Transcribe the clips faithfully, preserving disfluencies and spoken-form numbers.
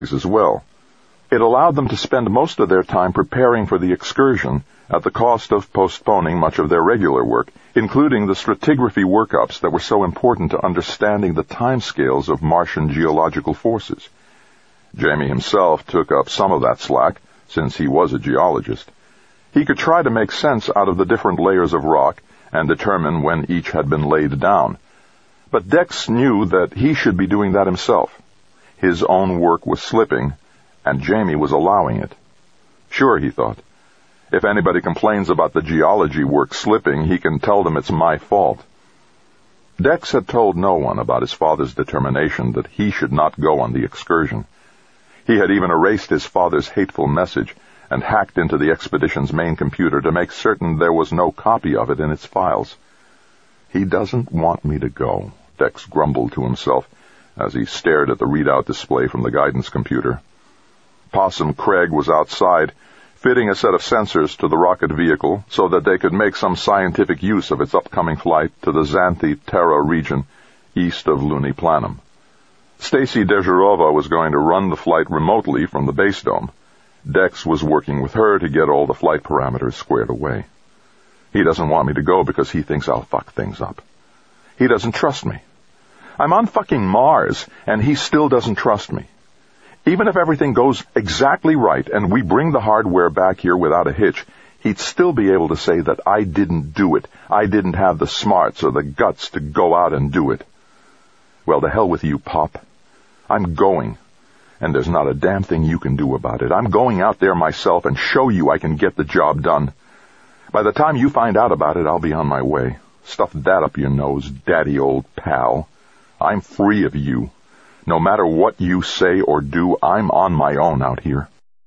as well. It allowed them to spend most of their time preparing for the excursion at the cost of postponing much of their regular work, including the stratigraphy workups that were so important to understanding the timescales of Martian geological forces. Jamie himself took up some of that slack, since he was a geologist. He could try to make sense out of the different layers of rock and determine when each had been laid down. But Dex knew that he should be doing that himself. His own work was slipping, and Jamie was allowing it. Sure, he thought, if anybody complains about the geology work slipping, he can tell them it's my fault. Dex had told no one about his father's determination that he should not go on the excursion. He had even erased his father's hateful message and hacked into the expedition's main computer to make certain there was no copy of it in its files. He doesn't want me to go, Dex grumbled to himself as he stared at the readout display from the guidance computer. Possum Craig was outside, fitting a set of sensors to the rocket vehicle so that they could make some scientific use of its upcoming flight to the Xanthi Terra region east of Luni Planum. Stacy Dezhirova was going to run the flight remotely from the base dome. Dex was working with her to get all the flight parameters squared away. He doesn't want me to go because he thinks I'll fuck things up. He doesn't trust me. I'm on fucking Mars, and he still doesn't trust me. Even if everything goes exactly right and we bring the hardware back here without a hitch, he'd still be able to say that I didn't do it. I didn't have the smarts or the guts to go out and do it. Well, to hell with you, Pop. I'm going, and there's not a damn thing you can do about it. I'm going out there myself and show you I can get the job done. By the time you find out about it, I'll be on my way. Stuff that up your nose, daddy old pal. I'm free of you. No matter what you say or do, I'm on my own out here.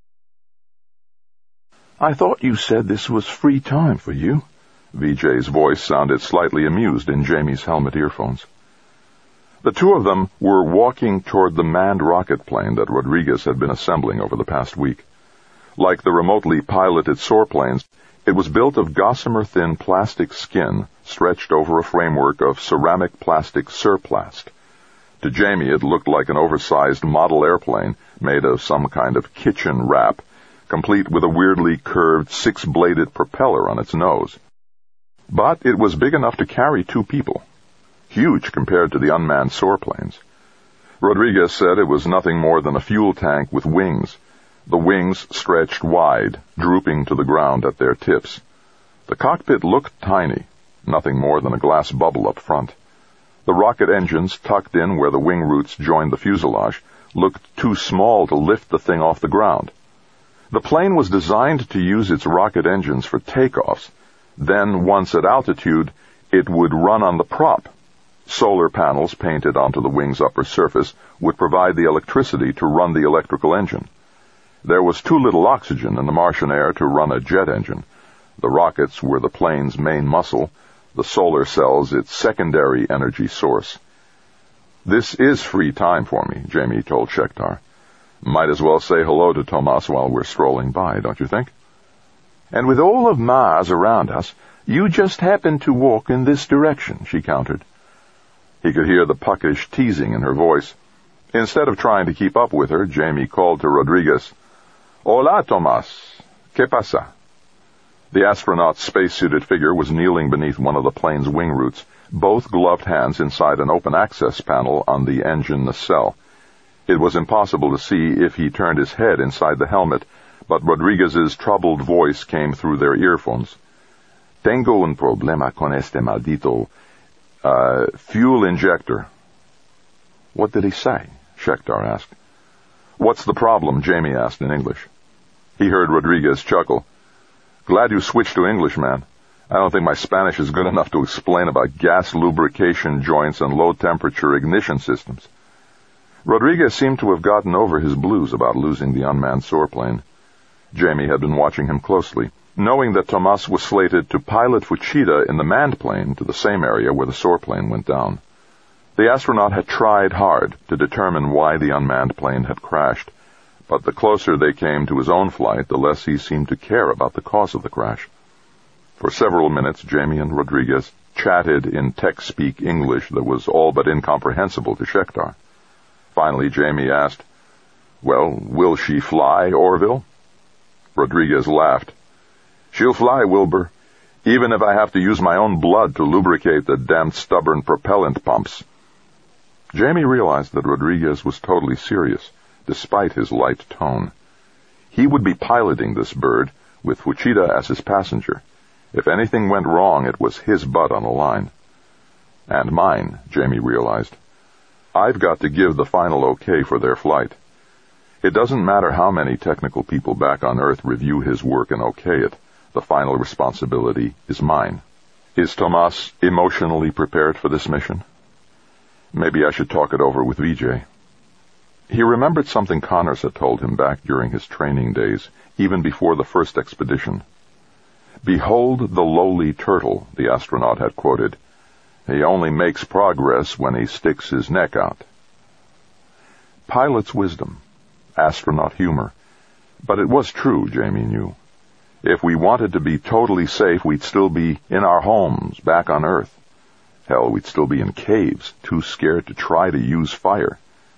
I thought you said this was free time for you. V J's voice sounded slightly amused in Jamie's helmet earphones. The two of them were walking toward the manned rocket plane that Rodriguez had been assembling over the past week. Like the remotely piloted soar planes, it was built of gossamer-thin plastic skin stretched over a framework of ceramic plastic surplast. To Jamie, it looked like an oversized model airplane made of some kind of kitchen wrap, complete with a weirdly curved six-bladed propeller on its nose. But it was big enough to carry two people. Huge compared to the unmanned soar planes. Rodriguez said it was nothing more than a fuel tank with wings. The wings stretched wide, drooping to the ground at their tips. The cockpit looked tiny, nothing more than a glass bubble up front. The rocket engines, tucked in where the wing roots joined the fuselage, looked too small to lift the thing off the ground. The plane was designed to use its rocket engines for takeoffs. Then, once at altitude, it would run on the prop. Solar panels painted onto the wing's upper surface would provide the electricity to run the electrical engine. There was too little oxygen in the Martian air to run a jet engine. The rockets were the plane's main muscle, the solar cells its secondary energy source. This is free time for me, Jamie told Shekhtar. Might as well say hello to Tomas while we're strolling by, don't you think? And with all of Mars around us, you just happen to walk in this direction, she countered. He could hear the puckish teasing in her voice. Instead of trying to keep up with her, Jamie called to Rodriguez, Hola, Tomas. ¿Qué pasa? The astronaut's spacesuited figure was kneeling beneath one of the plane's wing roots, both gloved hands inside an open-access panel on the engine nacelle. It was impossible to see if he turned his head inside the helmet, but Rodriguez's troubled voice came through their earphones. Tengo un problema con este maldito, uh, fuel injector. What did he say? Shekhtar asked. What's the problem? Jamie asked in English. He heard Rodriguez chuckle. Glad you switched to English, man. I don't think my Spanish is good enough to explain about gas lubrication joints and low-temperature ignition systems. Rodriguez seemed to have gotten over his blues about losing the unmanned soar plane. Jamie had been watching him closely, knowing that Tomas was slated to pilot Fuchida in the manned plane to the same area where the soar plane went down. The astronaut had tried hard to determine why the unmanned plane had crashed, but the closer they came to his own flight, the less he seemed to care about the cause of the crash. For several minutes, Jamie and Rodriguez chatted in tech-speak English that was all but incomprehensible to Shekhtar. Finally, Jamie asked, Well, will she fly, Orville? Rodriguez laughed. She'll fly, Wilbur, even if I have to use my own blood to lubricate the damned stubborn propellant pumps. Jamie realized that Rodriguez was totally serious, despite his light tone. He would be piloting this bird, with Fuchida as his passenger. If anything went wrong, it was his butt on the line. And mine, Jamie realized. I've got to give the final okay for their flight. It doesn't matter how many technical people back on Earth review his work and okay it. The final responsibility is mine. Is Tomas emotionally prepared for this mission? Maybe I should talk it over with V J. He remembered something Connors had told him back during his training days, even before the first expedition. Behold the lowly turtle, the astronaut had quoted. He only makes progress when he sticks his neck out. Pilot's wisdom, astronaut humor. But it was true, Jamie knew. If we wanted to be totally safe, we'd still be in our homes, back on Earth. Hell, we'd still be in caves, too scared to try to use fire.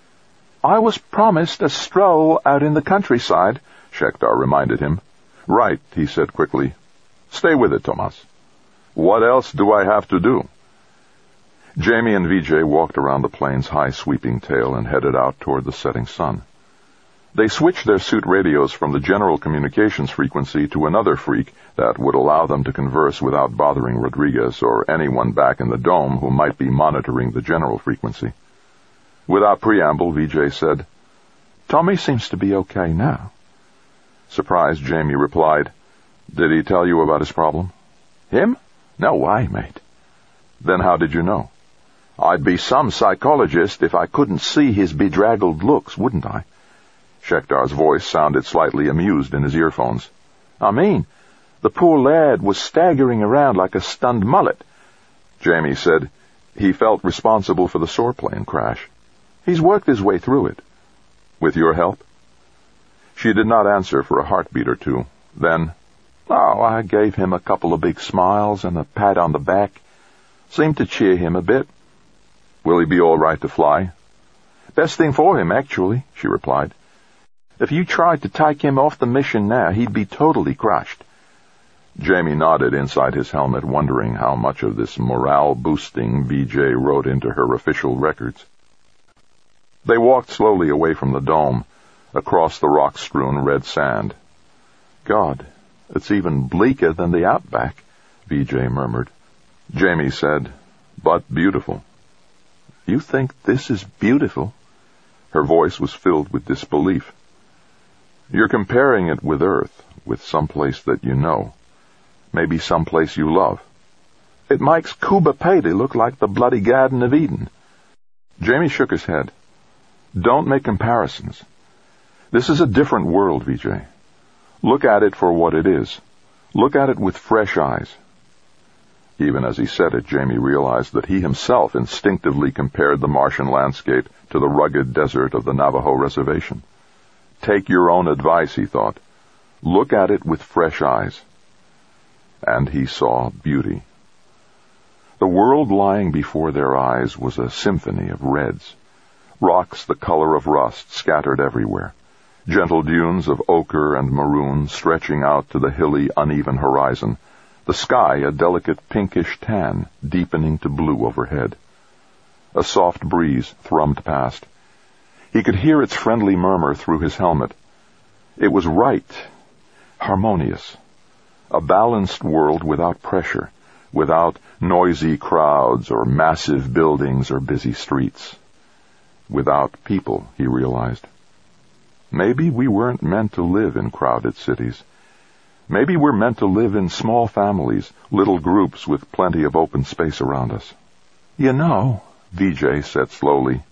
I was promised a stroll out in the countryside, Shekhtar reminded him. Right, he said quickly. Stay with it, Tomas. What else do I have to do? Jamie and V J walked around the plane's high sweeping tail and headed out toward the setting sun. They switched their suit radios from the general communications frequency to another freak that would allow them to converse without bothering Rodriguez or anyone back in the dome who might be monitoring the general frequency. Without preamble, V J said, Tommy seems to be okay now. Surprised, Jamie replied, Did he tell you about his problem? Him? No way, mate. Then how did you know? I'd be some psychologist if I couldn't see his bedraggled looks, wouldn't I? Shekhtar's voice sounded slightly amused in his earphones. I mean, the poor lad was staggering around like a stunned mullet. Jamie said he felt responsible for the soreplane crash. He's worked his way through it. With your help? She did not answer for a heartbeat or two. Then, oh, I gave him a couple of big smiles and a pat on the back. Seemed to cheer him a bit. Will he be all right to fly? Best thing for him, actually, she replied. If you tried to take him off the mission now, he'd be totally crushed. Jamie nodded inside his helmet, wondering how much of this morale-boosting V J wrote into her official records. They walked slowly away from the dome, across the rock-strewn red sand. God, it's even bleaker than the outback, V J murmured. Jamie said, but beautiful. You think this is beautiful? Her voice was filled with disbelief. You're comparing it with Earth, with someplace that you know. Maybe someplace you love. It makes Kuba Pedy look like the bloody Garden of Eden. Jamie shook his head. Don't make comparisons. This is a different world, V J. Look at it for what it is. Look at it with fresh eyes. Even as he said it, Jamie realized that he himself instinctively compared the Martian landscape to the rugged desert of the Navajo reservation. Take your own advice, he thought. Look at it with fresh eyes. And he saw beauty. The world lying before their eyes was a symphony of reds. Rocks the color of rust scattered everywhere. Gentle dunes of ochre and maroon stretching out to the hilly, uneven horizon. The sky a delicate pinkish tan, deepening to blue overhead. A soft breeze thrummed past. He could hear its friendly murmur through his helmet. It was right, harmonious. A balanced world without pressure, without noisy crowds or massive buildings or busy streets. Without people, he realized. Maybe we weren't meant to live in crowded cities. Maybe we're meant to live in small families, little groups with plenty of open space around us. You know, V J said slowly,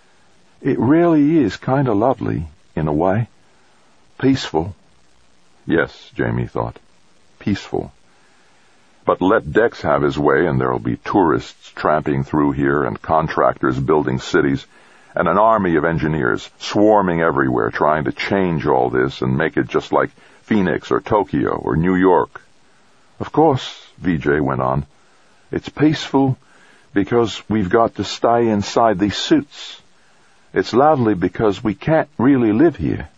it really is kind of lovely, in a way. Peaceful. Yes, Jamie thought. Peaceful. But let Dex have his way and there'll be tourists tramping through here and contractors building cities and an army of engineers swarming everywhere trying to change all this and make it just like Phoenix or Tokyo or New York. Of course, V J went on, it's peaceful because we've got to stay inside these suits. It's loudly because we can't really live here.